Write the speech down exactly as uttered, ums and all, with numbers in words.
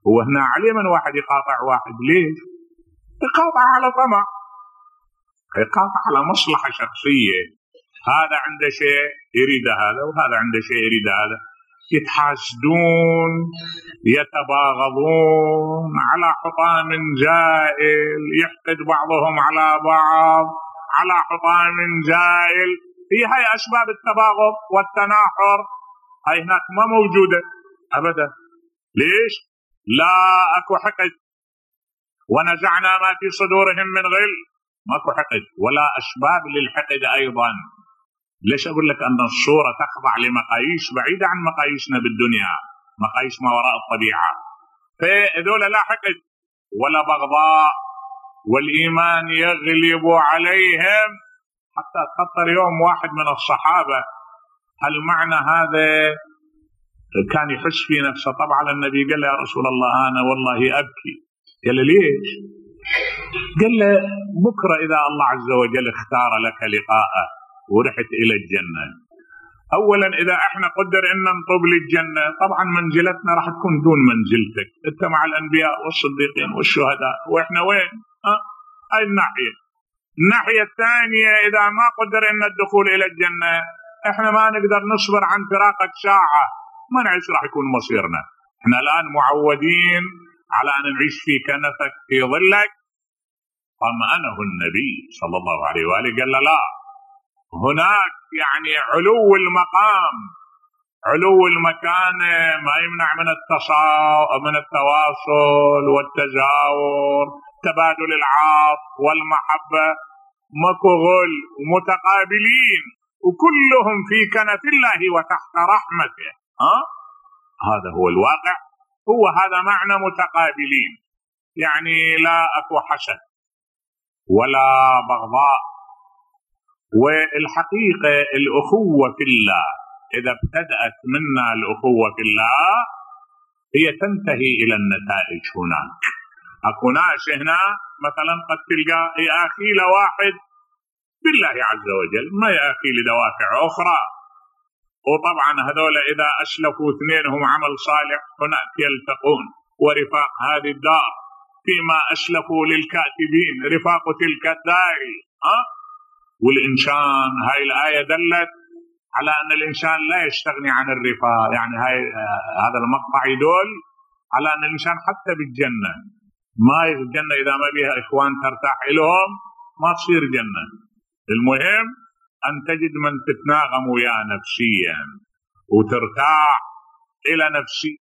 هو هنا عليه من واحد يقاطع واحد، ليش؟ يقاطع على طمع، يقاطع على مصلحة شخصية، هذا عنده شيء يريد هذا وهذا عنده شيء يريد هذا، يتحاسدون يتباغضون على حطام زائل، يحقد بعضهم على بعض على حطام زائل. في هاي أسباب التباغض والتناحر، هاي هناك ما موجودة أبدا. ليش؟ لا أكو حقد، ونزعنا ما في صدورهم من غل، ماكو حقد ولا أسباب للحقد أيضا. ليش أقول لك أن الصورة تخضع لمقاييس بعيدة عن مقاييسنا بالدنيا، مقاييس ما وراء الطبيعة. فهذول لا حقد ولا بغضاء، والإيمان يغلب عليهم. حتى خطر يوم واحد من الصحابة، هل معنى هذا كان يحس في نفسه، طبعا النبي قال له يا رسول الله أنا والله أبكي. قال له ليش؟ قال له بكرة إذا الله عز وجل اختار لك لقاءه ورحت إلى الجنة، أولا إذا احنا قدر إن نطلب للجنة، طبعا منزلتنا راح تكون دون منزلتك، أنت مع الأنبياء والصديقين والشهداء، وإحنا وين؟ أه؟ هاي الناحية. الناحية الثانية إذا ما قدر إن الدخول إلى الجنة، احنا ما نقدر نصبر عن فراقك ساعة، ما نعيش راح يكون مصيرنا. احنا الآن معودين على أن نعيش في كنفك في ظلك. طمأنه النبي صلى الله عليه وآله، قال لا، هناك يعني علو المقام علو المكان ما يمنع من من التواصل والتزاور، تبادل العاطف والمحبة، ماكو غل، ومتقابلين وكلهم في كنف الله وتحت رحمته. ها؟ هذا هو الواقع، هو هذا معنى متقابلين، يعني لا أكو حسد ولا بغضاء. والحقيقة الأخوة في الله إذا ابتدأت منا الأخوة في الله هي تنتهي إلى النتائج. هناك أكو ناس هنا مثلا قد تلقى يأخي لواحد بالله عز وجل، ما يأخي لدوافع أخرى، وطبعا هذول إذا أسلفوا اثنينهم عمل صالح هناك يلتقون، ورفاق هذه الدار فيما أسلفوا للكاتبين رفاق تلك الدار. أه؟ والإنسان، هاي الآية دلت على أن الإنسان لا يستغني عن الرفاق، يعني هاي هذا المقطع يدل على أن الإنسان حتى بالجنة ما الجنة إذا ما بها إخوان ترتاح لهم ما تصير جنة. المهم أن تجد من تتناغم وياه نفسيا وترتاح إلى نفسي